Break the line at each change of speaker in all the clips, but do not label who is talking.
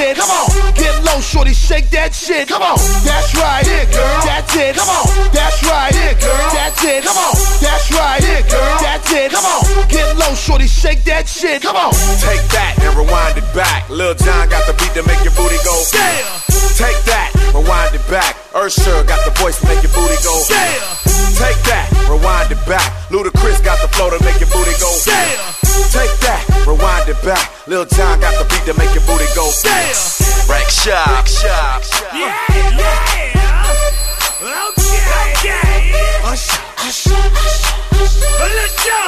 it. Come on, get low, shorty, shake that shit. Come on, that's right, it, girl. That's it. Come on, that's right, it, girl. That's it. Come on, that's right, it, girl. That's it. Come on, get low, shorty, shake that shit. Come on,
take that and rewind it back. Lil Jon got the beat to make your booty go.
Damn.
Take that, rewind it back. Ursher got the voice to make your booty go.
Damn.
Take that, rewind it back. Ludacris got the flow to make your booty go.
Damn.
Take that, rewind it back. Lil Jon got the beat to make your booty go.
Damn.
Rack shop.
Yeah, yeah. Okay. Usher. Let's go.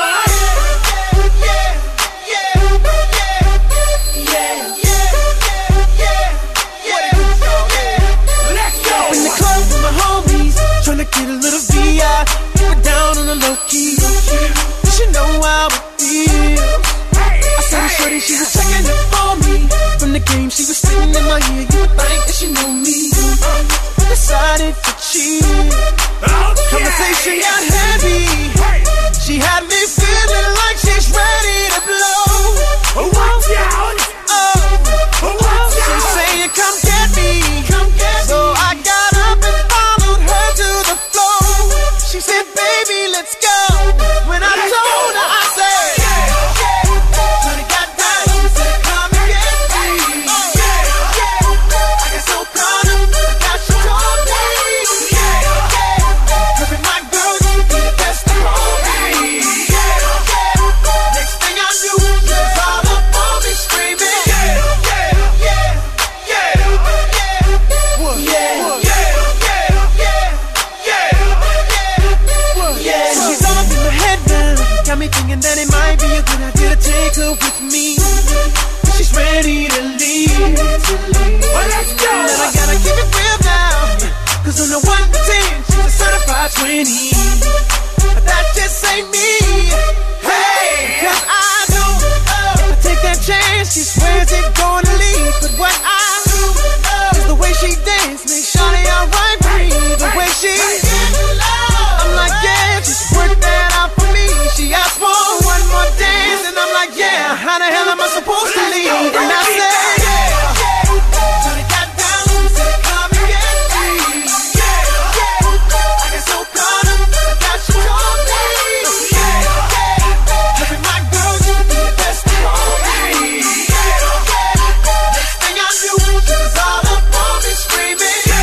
Tryna get a little VI, we're down on the low key. You should know how it feels. I saw the shorty, she was checking it for me. From the game, she was sitting in my ear. You would think that she knew me. Decided to cheat. Conversation got heavy. She had me feeling like she's ready to blow.
Watch out!
She's saying, come get me. So I got up and followed her to the floor. She said, baby, let's go. When I told her, I said, when it got down, she said, come and get me. I got so proud of her, that she told me. Her and my girl, she be the best of all me. Next thing I knew, she was all up on me screaming. Got me thinking that it might be a good idea to take her with me. She's ready to leave.
Well, let's go.
And I gotta keep it real now, cause on the 1 to 10, she's a certified 20. But that just ain't me. Hey, cause I know if I take that chance, she swears it's gonna leave. But what I do is the way she dance makes Shawty alright with me. The way she I'm like, yeah, just work that out for me. She asked for one more dance, and I'm like, yeah, how the hell am I supposed to leave? And I said, so they got down, said, come and get me. I got so proud of her, that she told me. Her and my girl, she be the best of all me. Next thing I knew, she was all up on me screaming.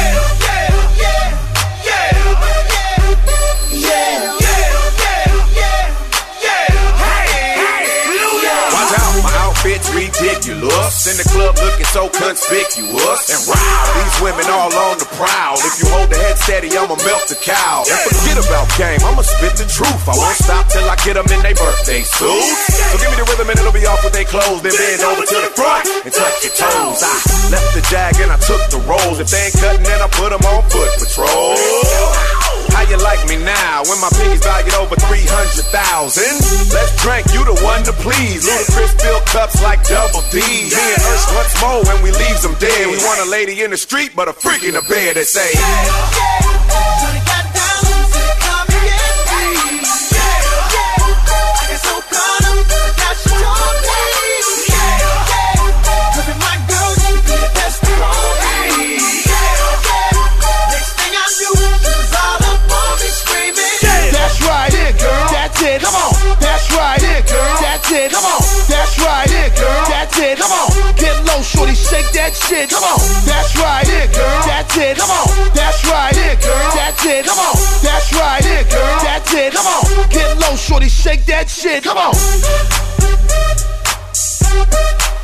Bitch ridiculous. In the club looking so conspicuous. And wow, these women all on the prowl. If you hold the head steady, I'ma melt the cow. And forget about game, I'ma spit the truth. I won't stop till I get them in their birthday suits. So give me the rhythm and it'll be off with their clothes. Then bend over to the front and touch your toes. I left the jag and I took the rolls. If they ain't cutting, then I put them on foot patrol. How you like me now when my pinkies valued over 300,000? Let's drink, you the one to please. Ludacris fill cups like Double D. Me and Ursh once more when we leaves them dead. We want a lady in the street, but a freak in the bed that say,
So they got down, said, come and get me. I got so proud of her, that she told me. Her and my girl, she be the best of all me. Next thing I knew, she was all up on me screaming.
That's right, it, girl. That's it. Come on. That's right, it, girl. That's it. Come on. That's right, it, girl. That's it. Come on. Get low, shorty, shake that shit. Come on. That's right, it, girl. That's it. Come on. That's right, it, girl. That's it. Come on. That's right, it, girl. That's it. Come on. Get low, shorty, shake that shit. Come on.